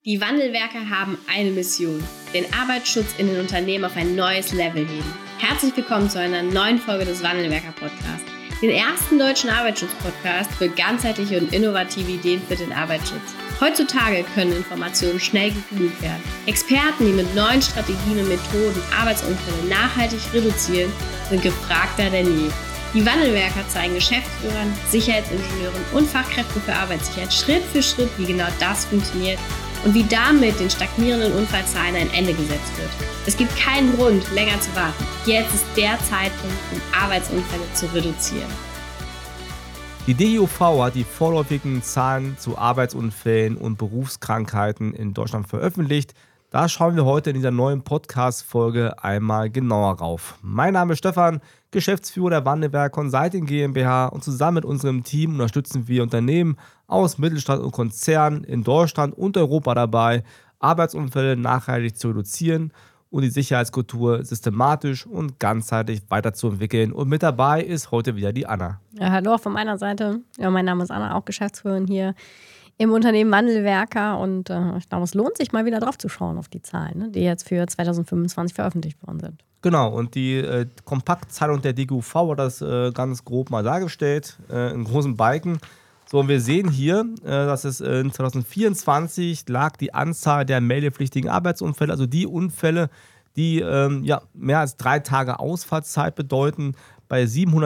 Die Wandelwerker haben eine Mission: den Arbeitsschutz in den Unternehmen auf ein neues Level heben. Herzlich willkommen zu einer neuen Folge des Wandelwerker-Podcasts, den ersten deutschen Arbeitsschutz-Podcast für ganzheitliche und innovative Ideen für den Arbeitsschutz. Heutzutage können Informationen schnell gegoogelt werden. Experten, die mit neuen Strategien und Methoden Arbeitsunfälle nachhaltig reduzieren, sind gefragter denn je. Die Wandelwerker zeigen Geschäftsführern, Sicherheitsingenieuren und Fachkräften für Arbeitssicherheit Schritt für Schritt, wie genau das funktioniert und wie damit den stagnierenden Unfallzahlen ein Ende gesetzt wird. Es gibt keinen Grund, länger zu warten. Jetzt ist der Zeitpunkt, um Arbeitsunfälle zu reduzieren. Die DGUV hat die vorläufigen Zahlen zu Arbeitsunfällen und Berufskrankheiten in Deutschland veröffentlicht. Da schauen wir heute in dieser neuen Podcast-Folge einmal genauer rauf. Mein Name ist Stefan, Geschäftsführer der Wandelwerker Consulting GmbH, und zusammen mit unserem Team unterstützen wir Unternehmen aus Mittelstand und Konzernen in Deutschland und Europa dabei, Arbeitsunfälle nachhaltig zu reduzieren und die Sicherheitskultur systematisch und ganzheitlich weiterzuentwickeln. Und mit dabei ist heute wieder die Anna. Ja, hallo von meiner Seite. Ja, mein Name ist Anna, auch Geschäftsführerin hier im Unternehmen Wandelwerker. Und ich glaube, es lohnt sich mal wieder drauf zu schauen auf die Zahlen, ne, die jetzt für 2025 veröffentlicht worden sind. Genau, und die Kompaktzahlung der DGUV hat das ganz grob mal dargestellt, in großen Balken. So, und wir sehen hier, dass es in 2024 lag die Anzahl der meldepflichtigen Arbeitsunfälle, also die Unfälle, die mehr als 3 Tage Ausfallzeit bedeuten, bei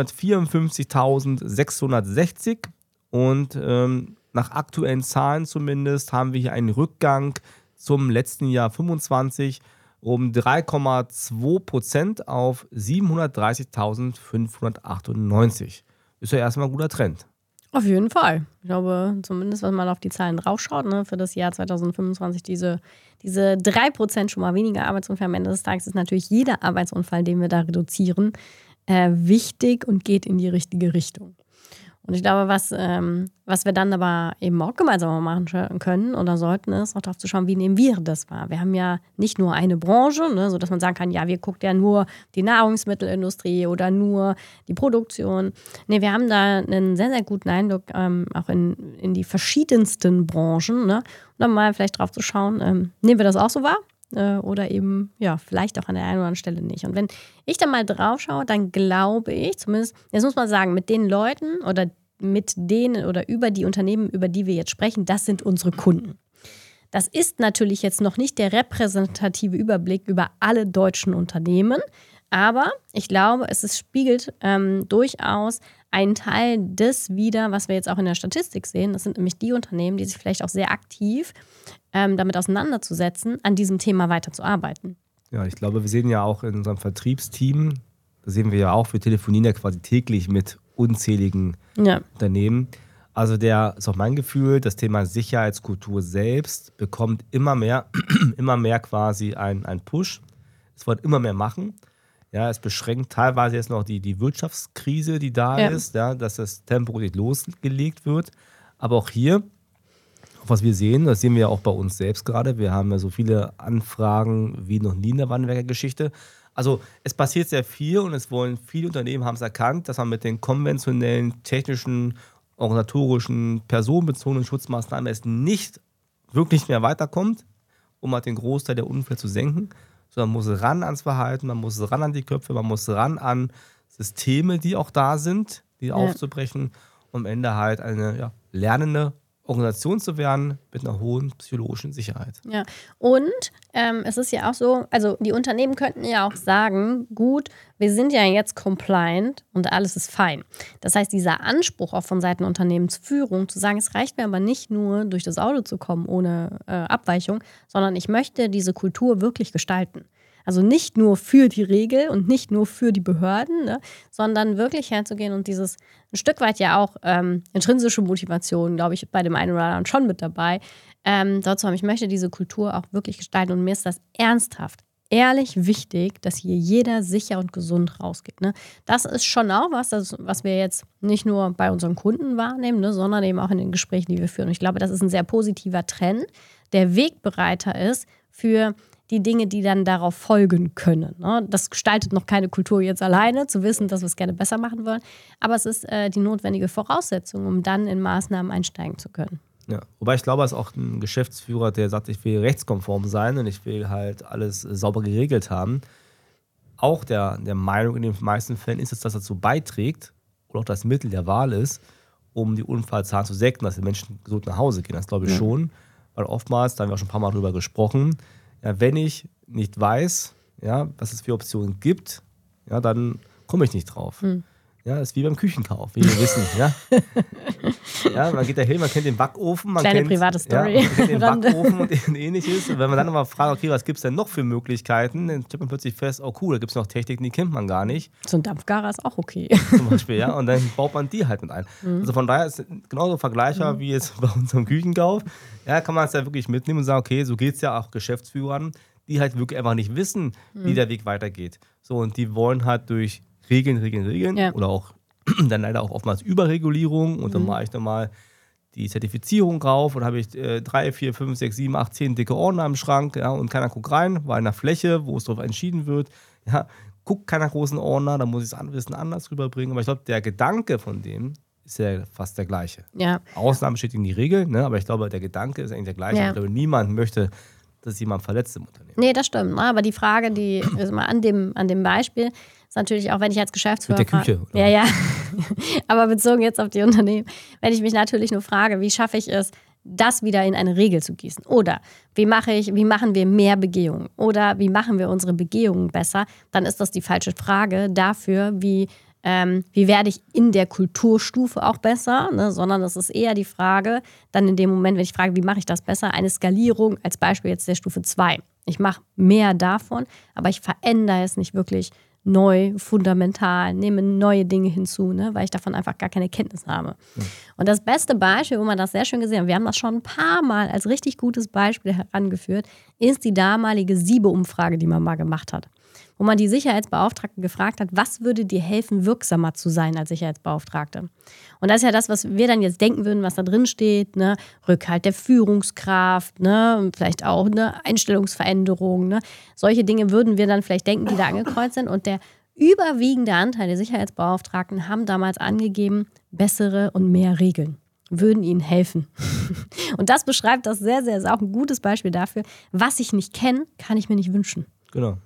754.660. Und nach aktuellen Zahlen zumindest haben wir hier einen Rückgang zum letzten Jahr 25 um 3,2% auf 730.598. Ist ja erstmal ein guter Trend. Auf jeden Fall. Ich glaube, zumindest, wenn man auf die Zahlen draufschaut, ne, für das Jahr 2025 diese 3% schon mal weniger Arbeitsunfälle am Ende des Tages, ist natürlich jeder Arbeitsunfall, den wir da reduzieren, wichtig und geht in die richtige Richtung. Und ich glaube, was wir dann aber eben auch gemeinsam machen können oder sollten, ist auch darauf zu schauen, wie nehmen wir das wahr. Wir haben ja nicht nur eine Branche, ne, sodass man sagen kann, ja, wir gucken ja nur die Nahrungsmittelindustrie oder nur die Produktion. Nee, wir haben da einen sehr, sehr guten Eindruck auch in die verschiedensten Branchen. Ne, und dann mal vielleicht drauf zu schauen, nehmen wir das auch so wahr? Oder eben, ja, vielleicht auch an der einen oder anderen Stelle nicht. Und wenn ich dann mal drauf schaue, dann glaube ich, zumindest, jetzt muss man sagen, mit den Leuten oder mit denen oder über die Unternehmen, über die wir jetzt sprechen, das sind unsere Kunden. Das ist natürlich jetzt noch nicht der repräsentative Überblick über alle deutschen Unternehmen, aber ich glaube, es spiegelt durchaus einen Teil des wider, was wir jetzt auch in der Statistik sehen. Das sind nämlich die Unternehmen, die sich vielleicht auch sehr aktiv damit auseinanderzusetzen, an diesem Thema weiterzuarbeiten. Ja, ich glaube, wir sehen ja auch in unserem Vertriebsteam, da sehen wir ja auch, wir telefonieren ja quasi täglich mit unzähligen Unternehmen. Also ist auch mein Gefühl, das Thema Sicherheitskultur selbst bekommt immer mehr quasi einen Push. Es wollen immer mehr machen. Ja, es beschränkt teilweise jetzt noch die Wirtschaftskrise, die da ist, ja, dass das Tempo nicht losgelegt wird. Aber auch hier, was wir sehen, das sehen wir ja auch bei uns selbst gerade. Wir haben ja so viele Anfragen wie noch nie in der Wandelwerker-Geschichte. Also es passiert sehr viel und viele Unternehmen haben es erkannt, dass man mit den konventionellen, technischen, organisatorischen, personenbezogenen Schutzmaßnahmen es nicht wirklich mehr weiterkommt, um halt den Großteil der Unfälle zu senken, sondern man muss ran ans Verhalten, man muss ran an die Köpfe, man muss ran an Systeme, die auch da sind, die aufzubrechen, um am Ende halt eine lernende Organisation zu werden mit einer hohen psychologischen Sicherheit. Ja, und es ist ja auch so, also die Unternehmen könnten ja auch sagen, gut, wir sind ja jetzt compliant und alles ist fein. Das heißt, dieser Anspruch auch von Seiten Unternehmensführung zu sagen, es reicht mir aber nicht nur durch das Auto zu kommen ohne Abweichung, sondern ich möchte diese Kultur wirklich gestalten. Also nicht nur für die Regel und nicht nur für die Behörden, ne, sondern wirklich herzugehen und dieses ein Stück weit ja auch intrinsische Motivation, glaube ich, bei dem einen oder anderen schon mit dabei, dort zu haben, ich möchte diese Kultur auch wirklich gestalten und mir ist das ernsthaft, ehrlich wichtig, dass hier jeder sicher und gesund rausgeht. Ne? Das ist schon auch was wir jetzt nicht nur bei unseren Kunden wahrnehmen, ne, sondern eben auch in den Gesprächen, die wir führen. Und ich glaube, das ist ein sehr positiver Trend, der Wegbereiter ist für die Dinge, die dann darauf folgen können. Ne? Das gestaltet noch keine Kultur jetzt alleine, zu wissen, dass wir es gerne besser machen wollen. Aber es ist die notwendige Voraussetzung, um dann in Maßnahmen einsteigen zu können. Ja. Wobei ich glaube, es ist auch ein Geschäftsführer, der sagt, ich will rechtskonform sein und ich will halt alles sauber geregelt haben. Auch der Meinung in den meisten Fällen ist es, dass dazu beiträgt oder auch das Mittel der Wahl ist, um die Unfallzahlen zu senken, dass die Menschen gesund nach Hause gehen. Das glaube ich schon, weil oftmals, da haben wir auch schon ein paar Mal drüber gesprochen, ja, wenn ich nicht weiß, ja, was es für Optionen gibt, ja, dann komme ich nicht drauf. Ja, das ist wie beim Küchenkauf, wie wir wissen. Ja? Ja, man geht da hin, man kennt den Backofen. Kleine private Story. Ja, man kennt den Backofen und ähnliches. Und wenn man dann nochmal fragt, okay, was gibt es denn noch für Möglichkeiten, dann stellt man plötzlich fest, oh cool, da gibt es noch Techniken, die kennt man gar nicht. So ein Dampfgarer ist auch okay. Zum Beispiel, ja. Und dann baut man die halt mit ein. Also von daher ist es genauso vergleichbar wie jetzt bei unserem Küchenkauf. Ja, kann man es ja wirklich mitnehmen und sagen, okay, so geht es ja auch Geschäftsführern, die halt wirklich einfach nicht wissen, wie der Weg weitergeht. So, und die wollen halt durch Regeln oder auch dann leider auch oftmals Überregulierung und dann mache ich nochmal die Zertifizierung drauf und habe ich 3, 4, 5, 6, 7, 8, 10 dicke Ordner im Schrank, ja, und keiner guckt rein, weil in der Fläche, wo es drauf entschieden wird, ja, guckt keiner großen Ordner, dann muss ich das Wissen anders rüberbringen. Aber ich glaube, der Gedanke von dem ist ja fast der gleiche. Ja. Ausnahmen steht in die Regel, ne, aber ich glaube, der Gedanke ist eigentlich der gleiche. Ja. Ich glaube, niemand möchte, dass jemand verletzt im Unternehmen. Nee, das stimmt. Aber die Frage, die also mal an dem Beispiel, ist natürlich auch, wenn ich als Geschäftsführer... Mit der Küche. Oder? Ja. Aber bezogen jetzt auf die Unternehmen, wenn ich mich natürlich nur frage, wie schaffe ich es, das wieder in eine Regel zu gießen? Oder wie machen wir mehr Begehungen? Oder wie machen wir unsere Begehungen besser? Dann ist das die falsche Frage dafür, wie werde ich in der Kulturstufe auch besser, ne? Sondern das ist eher die Frage, dann in dem Moment, wenn ich frage, wie mache ich das besser, eine Skalierung, als Beispiel jetzt der Stufe 2. Ich mache mehr davon, aber ich verändere es nicht wirklich neu, fundamental, nehme neue Dinge hinzu, ne? Weil ich davon einfach gar keine Kenntnis habe. Und das beste Beispiel, wo man das sehr schön gesehen hat, wir haben das schon ein paar Mal als richtig gutes Beispiel herangeführt, ist die damalige SIBO-Umfrage, die man mal gemacht hat. Wo man die Sicherheitsbeauftragten gefragt hat, was würde dir helfen, wirksamer zu sein als Sicherheitsbeauftragte? Und das ist ja das, was wir dann jetzt denken würden, was da drin steht, ne? Rückhalt der Führungskraft, ne? Und vielleicht auch eine Einstellungsveränderung. Ne? Solche Dinge würden wir dann vielleicht denken, die da angekreuzt sind. Und der überwiegende Anteil der Sicherheitsbeauftragten haben damals angegeben, bessere und mehr Regeln würden ihnen helfen. Und das beschreibt das sehr, sehr, ist auch ein gutes Beispiel dafür, was ich nicht kenne, kann ich mir nicht wünschen. Genau.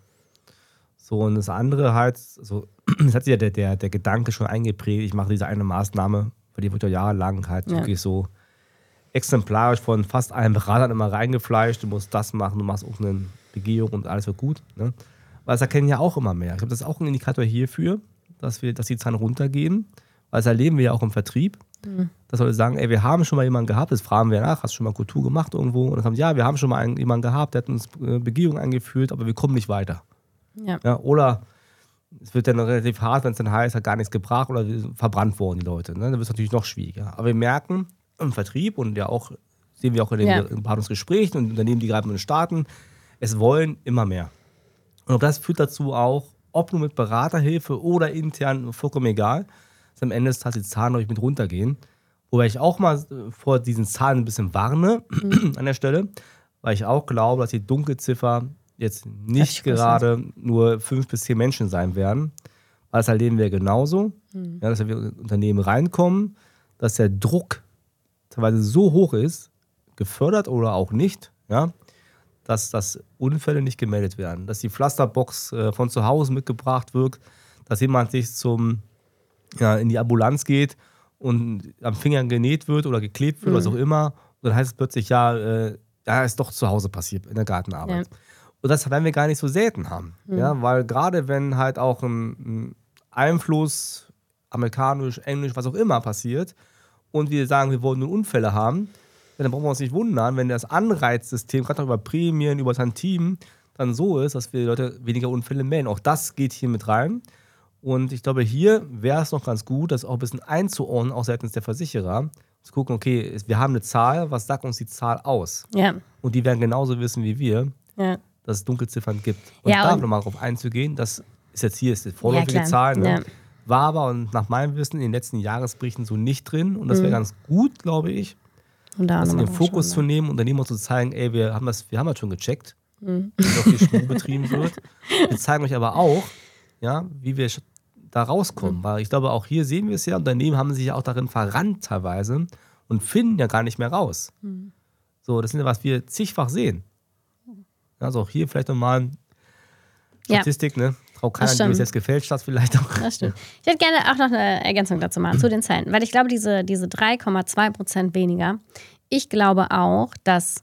So, und das andere halt, so, das hat sich ja der Gedanke schon eingeprägt, ich mache diese eine Maßnahme, weil die wird ja jahrelang halt wirklich so exemplarisch von fast allen Beratern immer reingefleischt, du musst das machen, du machst auch eine Begehung und alles wird gut. Ne? Weil das erkennen ja auch immer mehr. Ich glaube, das ist auch ein Indikator hierfür, dass die Zahlen runtergehen, weil das erleben wir ja auch im Vertrieb. Dass Leute sagen, ey, wir haben schon mal jemanden gehabt, das fragen wir nach, hast du schon mal Kultur gemacht irgendwo? Und dann sagen, ja, wir haben schon mal jemanden gehabt, der hat uns Begehung eingeführt, aber wir kommen nicht weiter. Ja, oder es wird dann relativ hart, wenn es dann heißt, hat gar nichts gebracht oder verbrannt worden, die Leute. Ne? Dann wird es natürlich noch schwieriger. Aber wir merken im Vertrieb und ja auch, sehen wir auch in den Beratungsgesprächen und Unternehmen, die gerade mit starten, es wollen immer mehr. Und das führt dazu auch, ob nur mit Beraterhilfe oder intern, vollkommen egal, dass am Ende des Tages die Zahlen euch mit runtergehen. Wobei ich auch mal vor diesen Zahlen ein bisschen warne an der Stelle, weil ich auch glaube, dass die Dunkelziffer jetzt nicht gerade nur 5 bis 10 Menschen sein werden, weil das erleben wir genauso, ja, dass wir in Unternehmen reinkommen, dass der Druck teilweise so hoch ist, gefördert oder auch nicht, ja, dass Unfälle nicht gemeldet werden, dass die Pflasterbox von zu Hause mitgebracht wird, dass jemand sich in die Ambulanz geht und am Finger genäht wird oder geklebt wird, was auch immer, und dann heißt es plötzlich, ist doch zu Hause passiert in der Gartenarbeit. Ja. Und das werden wir gar nicht so selten haben. Ja, weil gerade wenn halt auch ein Einfluss, amerikanisch, englisch, was auch immer passiert und wir sagen, wir wollen nur Unfälle haben, dann brauchen wir uns nicht wundern, wenn das Anreizsystem, gerade noch über Prämien, über Tantiemen, dann so ist, dass wir die Leute weniger Unfälle melden. Auch das geht hier mit rein. Und ich glaube, hier wäre es noch ganz gut, das auch ein bisschen einzuordnen, auch seitens der Versicherer, zu gucken, okay, wir haben eine Zahl, was sagt uns die Zahl aus? Ja. Und die werden genauso wissen wie wir. Ja. Dass es Dunkelziffern gibt. Und da nochmal drauf einzugehen, das ist jetzt hier die vorläufige Zahl. Ne? Ja. War aber und nach meinem Wissen in den letzten Jahresberichten so nicht drin. Und das wäre ganz gut, glaube ich, das in den Fokus zu nehmen und dann immer zu zeigen, ey, wir haben das schon gecheckt, wie auch viel Schmuh betrieben wird. Wir zeigen euch aber auch, ja, wie wir da rauskommen. Weil ich glaube, auch hier sehen wir es ja, Unternehmen haben sich ja auch darin verrannt teilweise und finden ja gar nicht mehr raus. So, das ist ja, was wir zigfach sehen. Also auch hier vielleicht nochmal Statistik, ne? Trau keiner, die mir selbst gefälscht hat, vielleicht auch. Das stimmt. Ich hätte gerne auch noch eine Ergänzung dazu machen, zu den Zahlen. Weil ich glaube, diese 3,2% weniger, ich glaube auch, dass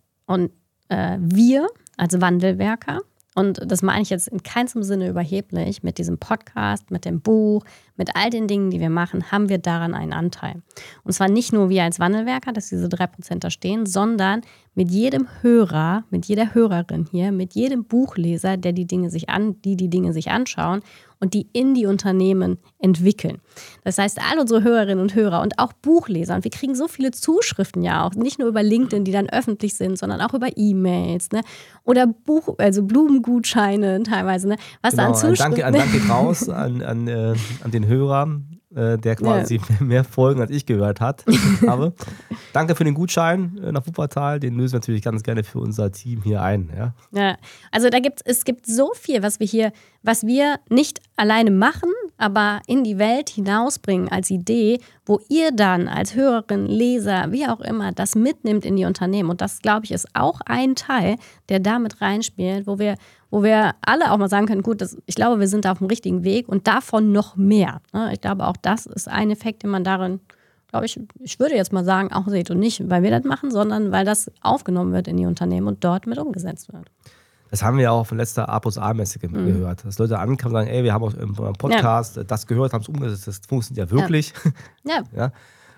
wir als Wandelwerker, und das meine ich jetzt in keinem Sinne überheblich, mit diesem Podcast, mit dem Buch, mit all den Dingen, die wir machen, haben wir daran einen Anteil. Und zwar nicht nur wir als Wandelwerker, dass diese 3% da stehen, sondern mit jedem Hörer, mit jeder Hörerin hier, mit jedem Buchleser, der die Dinge sich anschauen und die in die Unternehmen entwickeln. Das heißt, all unsere Hörerinnen und Hörer und auch Buchleser, und wir kriegen so viele Zuschriften ja auch, nicht nur über LinkedIn, die dann öffentlich sind, sondern auch über E-Mails, ne? Oder Blumengutscheine teilweise, ne? Was genau, da an Zuschriften... Ein Dank geht raus an den Hörer, der quasi mehr Folgen als ich gehört habe. Danke für den Gutschein nach Wuppertal, den lösen wir natürlich ganz gerne für unser Team hier ein. Ja, also es gibt so viel, was wir nicht alleine machen, aber in die Welt hinausbringen als Idee, wo ihr dann als Hörerin, Leser, wie auch immer, das mitnimmt in die Unternehmen. Und das, glaube ich, ist auch ein Teil, der da mit reinspielt, wo wir alle auch mal sagen können, gut, ich glaube, wir sind da auf dem richtigen Weg und davon noch mehr. Ich glaube, auch das ist ein Effekt, den man darin, glaube ich würde jetzt mal sagen, auch seht. Und nicht, weil wir das machen, sondern weil das aufgenommen wird in die Unternehmen und dort mit umgesetzt wird. Das haben wir ja auch von letzter A+A-Messe gehört. Dass Leute ankamen und sagen, ey, wir haben auch im Podcast das gehört, haben es umgesetzt, das funktioniert ja wirklich. Ja.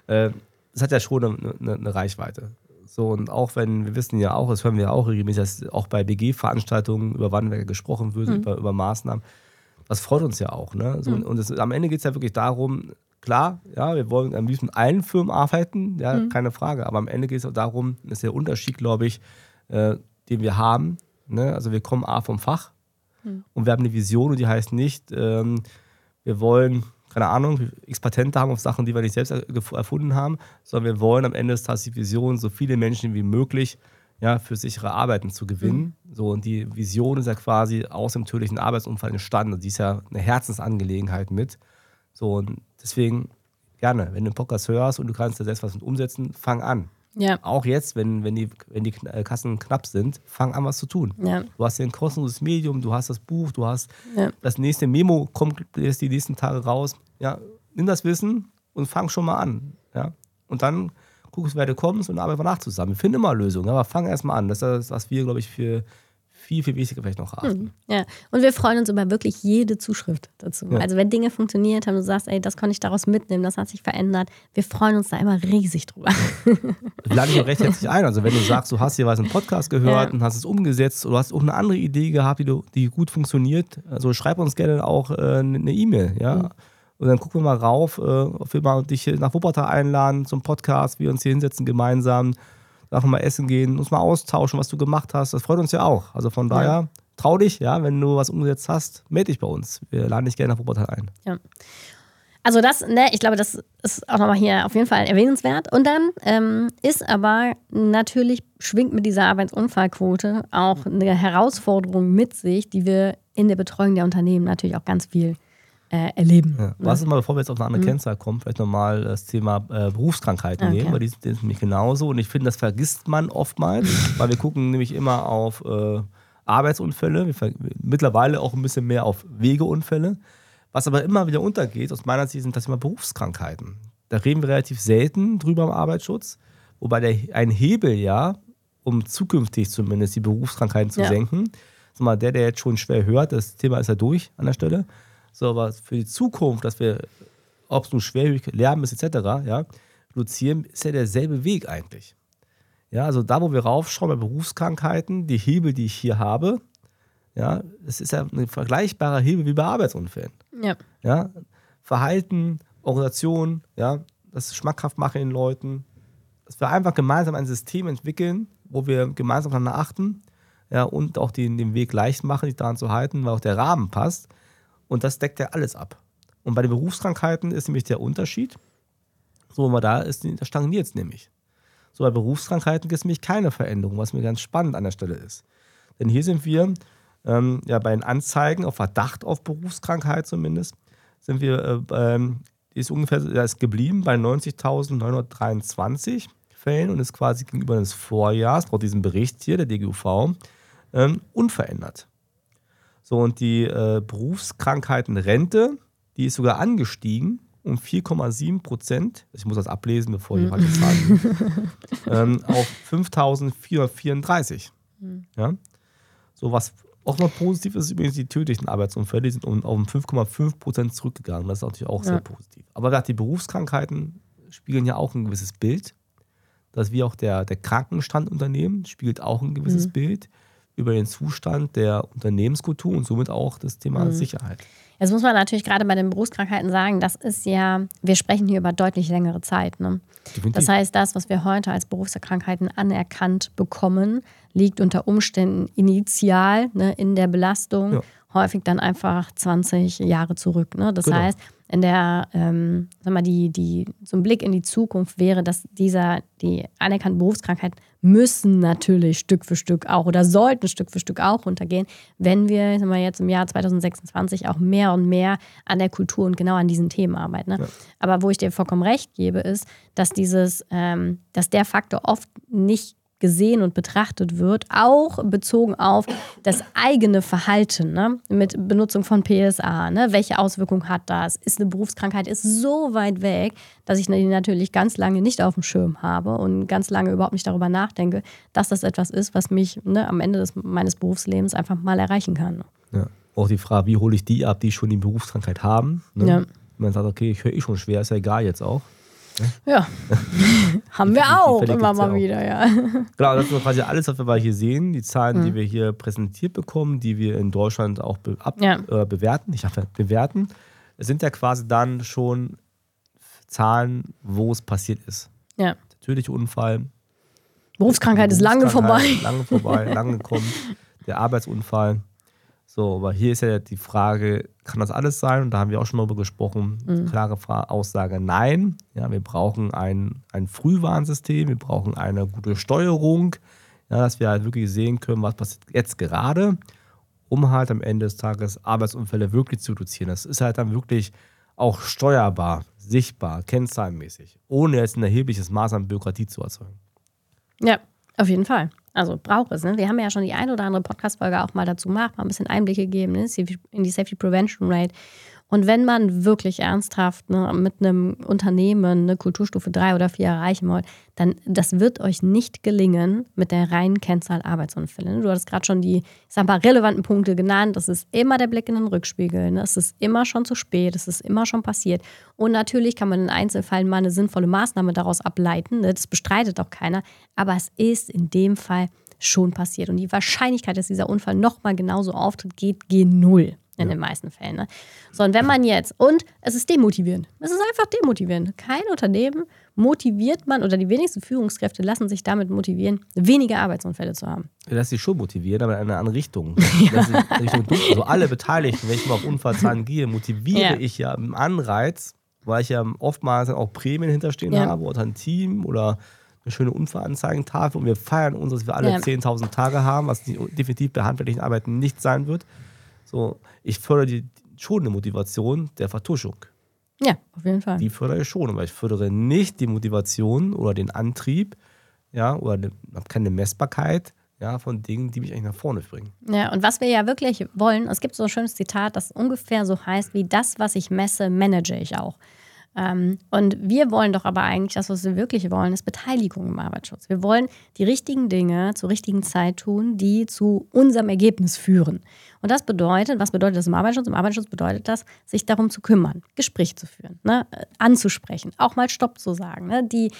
Das hat ja schon eine Reichweite. So, und auch wenn, wir wissen ja auch, das hören wir ja auch regelmäßig, dass auch bei BG-Veranstaltungen über Wandelwerker gesprochen wird, über Maßnahmen. Das freut uns ja auch. Ne? So, und am Ende geht es ja wirklich darum, klar, ja, wir wollen am liebsten mit allen Firmen arbeiten, ja, keine Frage, aber am Ende geht es auch darum, das ist der Unterschied, glaube ich, den wir haben. Ne? Also wir kommen vom Fach und wir haben eine Vision und die heißt nicht, wir wollen, keine Ahnung, x Patente haben auf Sachen, die wir nicht selbst erfunden haben, sondern wir wollen am Ende des Tages die Vision, so viele Menschen wie möglich für sichere Arbeiten zu gewinnen. So, und die Vision ist ja quasi aus dem tödlichen Arbeitsunfall entstanden. Und die ist ja eine Herzensangelegenheit mit. So, und deswegen gerne, wenn du einen Podcast hörst und du kannst da selbst was mit umsetzen, fang an. Ja. Auch jetzt, wenn die Kassen knapp sind, fang an, was zu tun. Ja. Du hast hier ein kostenloses Medium, du hast das Buch, du hast das nächste Memo, kommt jetzt die nächsten Tage raus. Ja, nimm das Wissen und fang schon mal an. Ja? Und dann guckst du, wer du kommst und arbeiten wir nach zusammen. Wir finden immer Lösungen, aber fang erst mal an. Das ist das, was wir, glaube ich, für viel, viel wichtiger vielleicht noch achten. Ja, und wir freuen uns über wirklich jede Zuschrift dazu. Ja. Also wenn Dinge funktioniert haben, du sagst, ey, das konnte ich daraus mitnehmen, das hat sich verändert, wir freuen uns da immer riesig drüber. Ich lade dich auch recht herzlich ein. Also wenn du sagst, du hast hier was im Podcast gehört und hast es umgesetzt oder du hast auch eine andere Idee gehabt, die gut funktioniert, also schreib uns gerne auch eine E-Mail, ja. Und dann gucken wir mal rauf, ob wir mal dich nach Wuppertal einladen zum Podcast, wir uns hier hinsetzen gemeinsam, einfach mal essen gehen, uns mal austauschen, was du gemacht hast. Das freut uns ja auch. Also von daher, trau dich, ja, wenn du was umgesetzt hast, melde dich bei uns. Wir laden dich gerne nach Wuppertal ein. Ja. Also das, ich glaube, das ist auch nochmal hier auf jeden Fall erwähnenswert. Und dann ist aber natürlich, schwingt mit dieser Arbeitsunfallquote auch eine Herausforderung mit sich, die wir in der Betreuung der Unternehmen natürlich auch ganz viel erleben. Ja. Lass uns mal, bevor wir jetzt auf eine andere Kennzahl kommen, vielleicht nochmal das Thema Berufskrankheiten nehmen, weil die sind nämlich genauso. Und ich finde, das vergisst man oftmals, weil wir gucken nämlich immer auf Arbeitsunfälle, mittlerweile auch ein bisschen mehr auf Wegeunfälle. Was aber immer wieder untergeht, aus meiner Sicht, sind das immer Berufskrankheiten. Da reden wir relativ selten drüber im Arbeitsschutz, wobei ein Hebel um zukünftig zumindest die Berufskrankheiten zu senken. Sag mal, der jetzt schon schwer hört, das Thema ist ja durch an der Stelle. So, aber für die Zukunft, dass wir, ob es nun schwerhörig, Lärm ist etc., reduzieren, ist ja derselbe Weg eigentlich. Ja, also da, wo wir raufschauen bei Berufskrankheiten, die Hebel, die ich hier habe, das ist ja ein vergleichbarer Hebel wie bei Arbeitsunfällen. Ja, Verhalten, Organisation, das schmackhaft machen den Leuten, dass wir einfach gemeinsam ein System entwickeln, wo wir gemeinsam daran achten und auch den Weg leicht machen, sich daran zu halten, weil auch der Rahmen passt. Und das deckt ja alles ab. Und bei den Berufskrankheiten ist nämlich der Unterschied, so, da stagniert es nämlich. So, bei Berufskrankheiten gibt es nämlich keine Veränderung, was mir ganz spannend an der Stelle ist. Denn hier sind wir bei den Anzeigen auf Verdacht auf Berufskrankheit zumindest, sind wir, die ist ungefähr ist geblieben bei 90.923. Fällen und ist quasi gegenüber des Vorjahres, laut diesem Bericht hier, der DGUV, unverändert. So, und die Berufskrankheitenrente, die ist sogar angestiegen um 4,7%. Ich muss das ablesen, bevor ich falsche Zahlen auf 5.434. Ja? So, was auch mal positiv ist, übrigens die tödlichen Arbeitsunfälle, die sind auf 5,5% zurückgegangen. Das ist natürlich auch sehr positiv. Aber die Berufskrankheiten spiegeln ja auch ein gewisses Bild. Dass wie auch der Krankenstandunternehmen spiegelt auch ein gewisses Bild über den Zustand der Unternehmenskultur und somit auch das Thema Sicherheit. Jetzt muss man natürlich gerade bei den Berufskrankheiten sagen, das ist ja, wir sprechen hier über deutlich längere Zeit. Ne? Das heißt, das, was wir heute als Berufskrankheiten anerkannt bekommen, liegt unter Umständen initial in der Belastung häufig dann einfach 20 Jahre zurück. Ne? Das heißt, in der, so ein Blick in die Zukunft wäre, dass die anerkannten Berufskrankheiten müssen natürlich Stück für Stück auch oder sollten Stück für Stück auch runtergehen, wenn wir jetzt im Jahr 2026 auch mehr und mehr an der Kultur und genau an diesen Themen arbeiten. Ne? Ja. Aber wo ich dir vollkommen recht gebe, ist, dass dass der Faktor oft nicht gesehen und betrachtet wird, auch bezogen auf das eigene Verhalten, ne? Mit Benutzung von PSA. Ne? Welche Auswirkungen hat das? Ist eine Berufskrankheit so weit weg, dass ich die natürlich ganz lange nicht auf dem Schirm habe und ganz lange überhaupt nicht darüber nachdenke, dass das etwas ist, was mich am Ende meines Berufslebens einfach mal erreichen kann. Ja. Auch die Frage, wie hole ich die ab, die schon die Berufskrankheit haben? Ne? Ja. Man sagt, okay, ich höre schon schwer, ist ja egal jetzt auch. Ja, haben wir auch immer mal wieder, ja. Genau, das ist quasi alles, was wir hier sehen. Die Zahlen, die wir hier präsentiert bekommen, die wir in Deutschland auch bewerten. Es sind ja quasi dann schon Zahlen, wo es passiert ist. Ja. Der tödliche Unfall. Berufskrankheit ist lange vorbei. Lange kommt. Der Arbeitsunfall. So, aber hier ist ja die Frage, kann das alles sein? Und da haben wir auch schon mal darüber gesprochen. Klare Aussage, nein. Ja, wir brauchen ein Frühwarnsystem, wir brauchen eine gute Steuerung, dass wir halt wirklich sehen können, was passiert jetzt gerade, um halt am Ende des Tages Arbeitsunfälle wirklich zu reduzieren. Das ist halt dann wirklich auch steuerbar, sichtbar, kennzahlenmäßig, ohne jetzt ein erhebliches Maß an Bürokratie zu erzeugen. Ja, auf jeden Fall. Also braucht es. Ne? Wir haben ja schon die eine oder andere Podcast-Folge auch mal dazu gemacht, mal ein bisschen Einblicke gegeben in die Safety Prevention Rate. Und wenn man wirklich ernsthaft mit einem Unternehmen eine Kulturstufe 3 oder 4 erreichen wollt, dann das wird euch nicht gelingen mit der reinen Kennzahl Arbeitsunfälle. Du hattest gerade schon die, relevanten Punkte genannt. Das ist immer der Blick in den Rückspiegel. Ne? Es ist immer schon zu spät. Es ist immer schon passiert. Und natürlich kann man in Einzelfällen mal eine sinnvolle Maßnahme daraus ableiten. Ne? Das bestreitet auch keiner. Aber es ist in dem Fall schon passiert. Und die Wahrscheinlichkeit, dass dieser Unfall nochmal genauso auftritt, geht gen Null. In den meisten Fällen. Ne? So, und wenn man jetzt, und es ist demotivierend. Es ist einfach demotivierend. Kein Unternehmen motiviert man, oder die wenigsten Führungskräfte lassen sich damit motivieren, weniger Arbeitsunfälle zu haben. Das ist schon motiviert, aber in eine andere Richtung. Also alle Beteiligten, wenn ich mal auf Unfallzahlen gehe, motiviere ich ja im Anreiz, weil ich ja oftmals auch Prämien hinterstehen habe oder ein Team oder eine schöne Unfallanzeigentafel und wir feiern uns, dass wir alle 10.000 Tage haben, was definitiv bei handwerklichen Arbeiten nicht sein wird. So, ich fördere schon eine Motivation der Vertuschung. Ja, auf jeden Fall. Die fördere ich schon, aber ich fördere nicht die Motivation oder den Antrieb, oder habe keine Messbarkeit von Dingen, die mich eigentlich nach vorne bringen. Ja, und was wir ja wirklich wollen, es gibt so ein schönes Zitat, das ungefähr so heißt, wie das, was ich messe, manage ich auch. Und wir wollen doch aber eigentlich, das, was wir wirklich wollen, ist Beteiligung im Arbeitsschutz. Wir wollen die richtigen Dinge zur richtigen Zeit tun, die zu unserem Ergebnis führen. Und das bedeutet, was bedeutet das im Arbeitsschutz? Im Arbeitsschutz bedeutet das, sich darum zu kümmern, Gespräche zu führen, anzusprechen, auch mal Stopp zu sagen,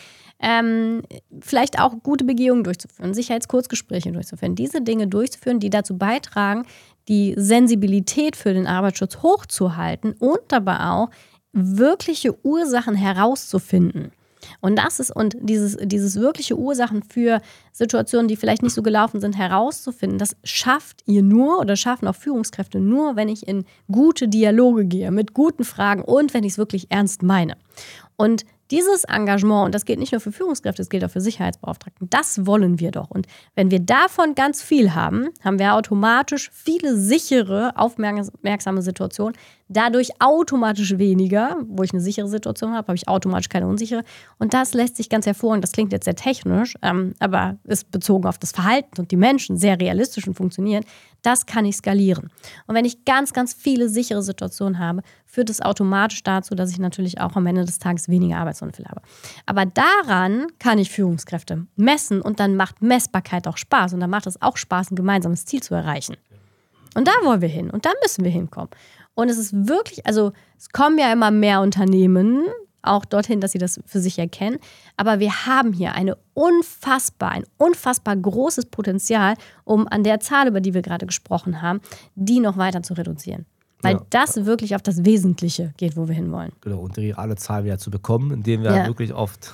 vielleicht auch gute Begehungen durchzuführen, Sicherheitskurzgespräche durchzuführen, diese Dinge durchzuführen, die dazu beitragen, die Sensibilität für den Arbeitsschutz hochzuhalten und aber auch wirkliche Ursachen herauszufinden. Und dieses wirkliche Ursachen für Situationen, die vielleicht nicht so gelaufen sind, herauszufinden, das schafft ihr nur oder schaffen auch Führungskräfte nur, wenn ich in gute Dialoge gehe, mit guten Fragen und wenn ich es wirklich ernst meine. Und dieses Engagement, und das gilt nicht nur für Führungskräfte, das gilt auch für Sicherheitsbeauftragten, das wollen wir doch. Und wenn wir davon ganz viel haben, haben wir automatisch viele sichere, aufmerksame Situationen, dadurch automatisch weniger. Wo ich eine sichere Situation habe, habe ich automatisch keine unsichere. Und das lässt sich ganz hervorheben, das klingt jetzt sehr technisch, aber ist bezogen auf das Verhalten und die Menschen sehr realistisch und funktioniert. Das kann ich skalieren. Und wenn ich ganz, ganz viele sichere Situationen habe, führt es automatisch dazu, dass ich natürlich auch am Ende des Tages weniger Arbeitsunfälle habe. Aber daran kann ich Führungskräfte messen und dann macht Messbarkeit auch Spaß. Und dann macht es auch Spaß, ein gemeinsames Ziel zu erreichen. Und da wollen wir hin und da müssen wir hinkommen. Und es ist wirklich, also es kommen ja immer mehr Unternehmen auch dorthin, dass sie das für sich erkennen. Aber wir haben hier ein unfassbar großes Potenzial, um an der Zahl, über die wir gerade gesprochen haben, die noch weiter zu reduzieren. Weil das wirklich auf das Wesentliche geht, wo wir hinwollen. Genau, und die reale Zahl wieder zu bekommen, indem wir wirklich oft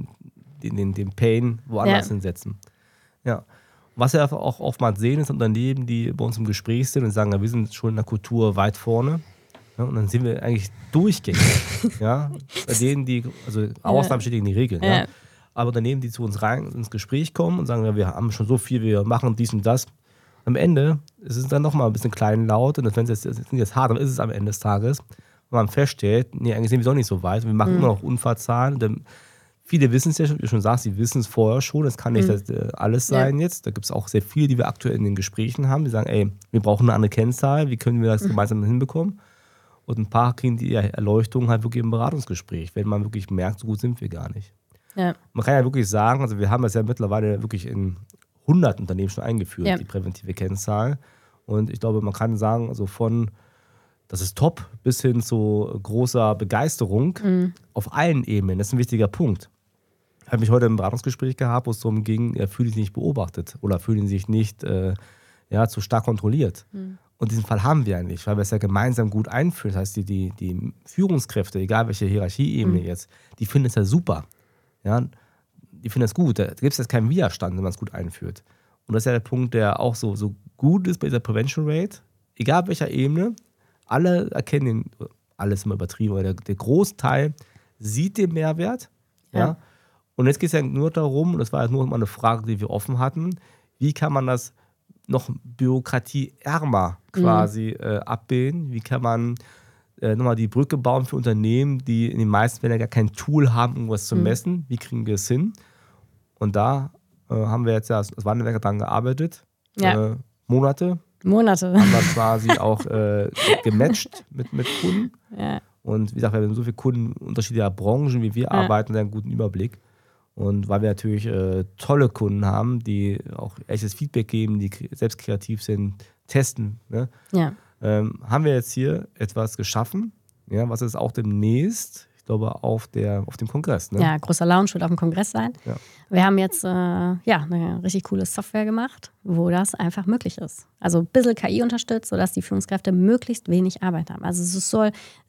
den Pain woanders hinsetzen. Ja. Was wir auch oftmals sehen, ist Unternehmen, die bei uns im Gespräch sind und sagen, wir sind schon in der Kultur weit vorne. Ja, und dann sind wir eigentlich durchgängig. Ja? Bei denen, die, also Ausnahmen bestätigen die Regeln. Ja? Aber Unternehmen, die zu uns rein ins Gespräch kommen und sagen, wir haben schon so viel, wir machen dies und das. Am Ende ist es dann nochmal ein bisschen kleinlaut und das klingt jetzt hart, aber ist es am Ende des Tages, wenn man feststellt, nee, eigentlich sind wir doch nicht so weit. Wir machen immer noch Unfallzahlen. Denn viele wissen es ja schon, wie du schon sagst, sie wissen es vorher schon. Das kann nicht alles sein jetzt. Da gibt es auch sehr viele, die wir aktuell in den Gesprächen haben. Die sagen, ey, wir brauchen eine andere Kennzahl. Wie können wir das gemeinsam hinbekommen? Und ein paar kriegen die Erleuchtung halt wirklich im Beratungsgespräch, wenn man wirklich merkt, so gut sind wir gar nicht. Ja. Man kann ja wirklich sagen, also wir haben das ja mittlerweile wirklich in 100 Unternehmen schon eingeführt, die präventive Kennzahl. Und ich glaube, man kann sagen, also von das ist top bis hin zu großer Begeisterung auf allen Ebenen. Das ist ein wichtiger Punkt. Ich habe mich heute im Beratungsgespräch gehabt, wo es darum ging, fühlen Sie sich nicht beobachtet oder fühlen Sie sich nicht zu stark kontrolliert. Und diesen Fall haben wir eigentlich, weil wir es ja gemeinsam gut einführen. Das heißt, die Führungskräfte, egal welche Hierarchieebene jetzt, die finden es ja super. Ja? Die finden es gut. Da gibt es jetzt keinen Widerstand, wenn man es gut einführt. Und das ist ja der Punkt, der auch so gut ist bei dieser Prevention Rate. Egal auf welcher Ebene, alle erkennen den, alles immer übertrieben, aber der Großteil sieht den Mehrwert. Ja? Und jetzt geht es ja nur darum, und das war ja nur mal eine Frage, die wir offen hatten, wie kann man das noch bürokratieärmer quasi abbilden? Wie kann man nochmal die Brücke bauen für Unternehmen, die in den meisten Fällen gar kein Tool haben, um was zu messen? Wie kriegen wir es hin? Und da haben wir jetzt ja als Wandelwerker dran gearbeitet. Monate. Haben wir quasi auch gematcht mit Kunden. Ja. Und wie gesagt, wir haben so viele Kunden unterschiedlicher Branchen, wie wir arbeiten, einen guten Überblick. Und weil wir natürlich tolle Kunden haben, die auch echtes Feedback geben, die selbst kreativ sind, testen, ne? Haben wir jetzt hier etwas geschaffen, was ist auch demnächst, ich glaube, auf dem Kongress. Ne? Ja, großer Launch wird auf dem Kongress sein. Ja. Wir haben jetzt eine richtig coole Software gemacht, wo das einfach möglich ist. Also ein bisschen KI unterstützt, sodass die Führungskräfte möglichst wenig Arbeit haben. Also es soll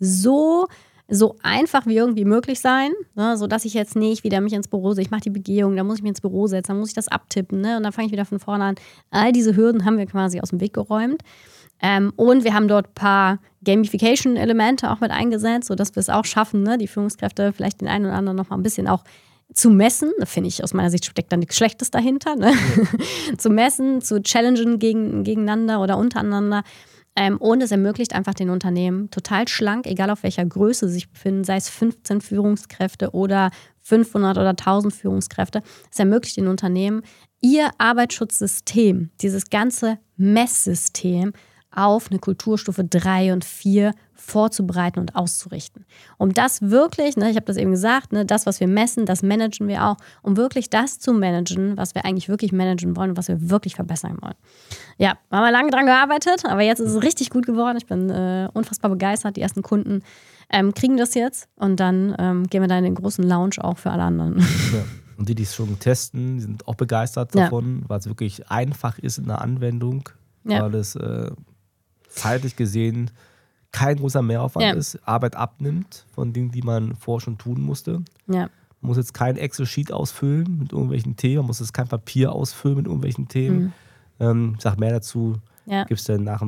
so einfach wie irgendwie möglich sein, ne, sodass ich jetzt nicht wieder mich ins Büro setze. Ich mache die Begehung, dann muss ich mich ins Büro setzen, dann muss ich das abtippen, ne, und dann fange ich wieder von vorne an. All diese Hürden haben wir quasi aus dem Weg geräumt. Und wir haben dort ein paar Gamification-Elemente auch mit eingesetzt, sodass wir es auch schaffen, ne, die Führungskräfte vielleicht den einen oder anderen noch mal ein bisschen auch zu messen. Da finde ich, aus meiner Sicht steckt da nichts Schlechtes dahinter. Ne? Ja. Zu messen, zu challengen gegeneinander oder untereinander. Und es ermöglicht einfach den Unternehmen total schlank, egal auf welcher Größe sie sich befinden, sei es 15 Führungskräfte oder 500 oder 1000 Führungskräfte. Es ermöglicht den Unternehmen, ihr Arbeitsschutzsystem, dieses ganze Messsystem auf eine Kulturstufe 3 und 4 vorzubereiten und auszurichten. Um das wirklich, ne, ich habe das eben gesagt, ne, das, was wir messen, das managen wir auch, um wirklich das zu managen, was wir eigentlich wirklich managen wollen und was wir wirklich verbessern wollen. Ja, haben wir lange dran gearbeitet, aber jetzt ist es richtig gut geworden. Ich bin unfassbar begeistert. Die ersten Kunden kriegen das jetzt und dann gehen wir da in den großen Lounge auch für alle anderen. Ja. Und die es schon testen, die sind auch begeistert davon, weil es wirklich einfach ist in der Anwendung, weil es zeitlich gesehen kein großer Mehraufwand ist, Arbeit abnimmt von Dingen, die man vorher schon tun musste. Ja. Man muss jetzt kein Excel-Sheet ausfüllen mit irgendwelchen Themen, man muss jetzt kein Papier ausfüllen mit irgendwelchen Themen. Ich sage mehr dazu, gibt es dann nach dem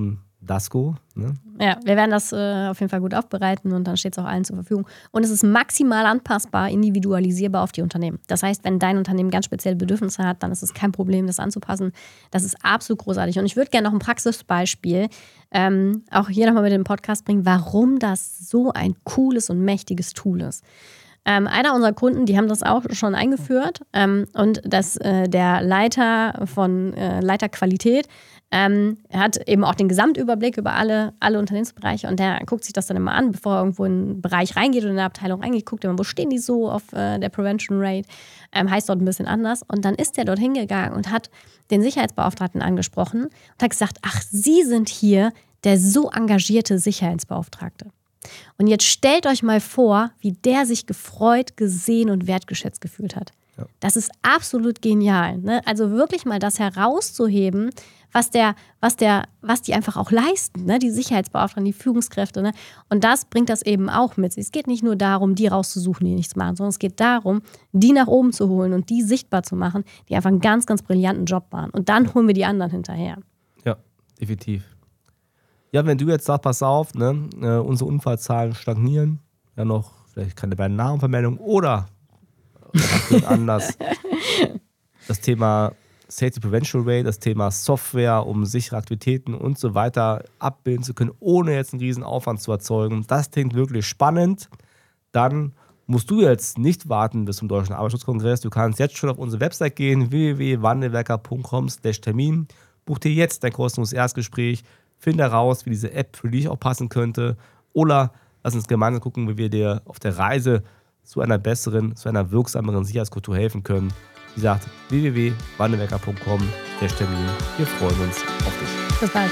DASGO. Ne? Ja, wir werden das auf jeden Fall gut aufbereiten und dann steht es auch allen zur Verfügung. Und es ist maximal anpassbar, individualisierbar auf die Unternehmen. Das heißt, wenn dein Unternehmen ganz spezielle Bedürfnisse hat, dann ist es kein Problem, das anzupassen. Das ist absolut großartig. Und ich würde gerne noch ein Praxisbeispiel auch hier nochmal mit dem Podcast bringen, warum das so ein cooles und mächtiges Tool ist. Einer unserer Kunden, die haben das auch schon eingeführt und der Leiter von Leiter Qualität hat eben auch den Gesamtüberblick über alle Unternehmensbereiche und der guckt sich das dann immer an, bevor er irgendwo in einen Bereich reingeht oder in eine Abteilung reingeht, guckt immer, wo stehen die so auf der Prevention Rate, heißt dort ein bisschen anders und dann ist der dort hingegangen und hat den Sicherheitsbeauftragten angesprochen und hat gesagt, ach, Sie sind hier der so engagierte Sicherheitsbeauftragte. Und jetzt stellt euch mal vor, wie der sich gefreut, gesehen und wertgeschätzt gefühlt hat. Ja. Das ist absolut genial. Ne? Also wirklich mal das herauszuheben, was die einfach auch leisten, ne? Die Sicherheitsbeauftragten, die Führungskräfte. Ne? Und das bringt das eben auch mit. Es geht nicht nur darum, die rauszusuchen, die nichts machen, sondern es geht darum, die nach oben zu holen und die sichtbar zu machen, die einfach einen ganz, ganz brillanten Job machen. Und dann holen wir die anderen hinterher. Ja, definitiv. Ja, wenn du jetzt sagst, pass auf, ne, unsere Unfallzahlen stagnieren, ja noch vielleicht keine beiden Namenvermeldungen oder anders das Thema Safety Prevention Rate, das Thema Software, um sichere Aktivitäten und so weiter abbilden zu können, ohne jetzt einen riesen Aufwand zu erzeugen. Das klingt wirklich spannend. Dann musst du jetzt nicht warten bis zum Deutschen Arbeitsschutzkongress. Du kannst jetzt schon auf unsere Website gehen, www.wandelwerker.com/Termin. Buch dir jetzt dein kostenloses Erstgespräch. Finde heraus, wie diese App für dich auch passen könnte. Oder lass uns gemeinsam gucken, wie wir dir auf der Reise zu einer besseren, zu einer wirksameren Sicherheitskultur helfen können. Wie gesagt, www.wandelwerker.com/Termin. Wir freuen uns auf dich. Bis bald.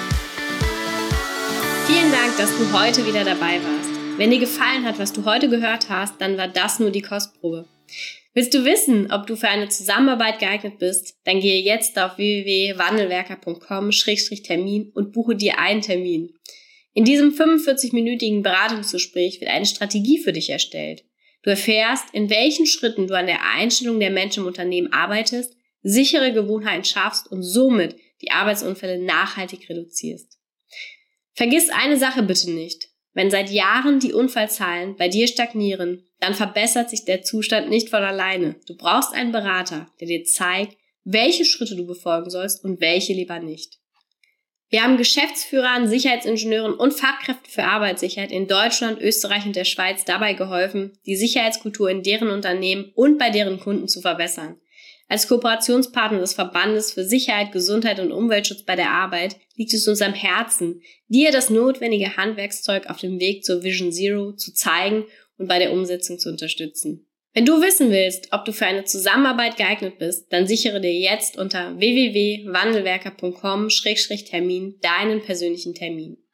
Vielen Dank, dass du heute wieder dabei warst. Wenn dir gefallen hat, was du heute gehört hast, dann war das nur die Kostprobe. Willst du wissen, ob du für eine Zusammenarbeit geeignet bist? Dann gehe jetzt auf www.wandelwerker.com/Termin und buche dir einen Termin. In diesem 45-minütigen Beratungsgespräch wird eine Strategie für dich erstellt. Du erfährst, in welchen Schritten du an der Einstellung der Menschen im Unternehmen arbeitest, sichere Gewohnheiten schaffst und somit die Arbeitsunfälle nachhaltig reduzierst. Vergiss eine Sache bitte nicht. Wenn seit Jahren die Unfallzahlen bei dir stagnieren, dann verbessert sich der Zustand nicht von alleine. Du brauchst einen Berater, der dir zeigt, welche Schritte du befolgen sollst und welche lieber nicht. Wir haben Geschäftsführern, Sicherheitsingenieuren und Fachkräften für Arbeitssicherheit in Deutschland, Österreich und der Schweiz dabei geholfen, die Sicherheitskultur in deren Unternehmen und bei deren Kunden zu verbessern. Als Kooperationspartner des Verbandes für Sicherheit, Gesundheit und Umweltschutz bei der Arbeit liegt es uns am Herzen, dir das notwendige Handwerkszeug auf dem Weg zur Vision Zero zu zeigen und bei der Umsetzung zu unterstützen. Wenn du wissen willst, ob du für eine Zusammenarbeit geeignet bist, dann sichere dir jetzt unter www.wandelwerker.com/Termin deinen persönlichen Termin.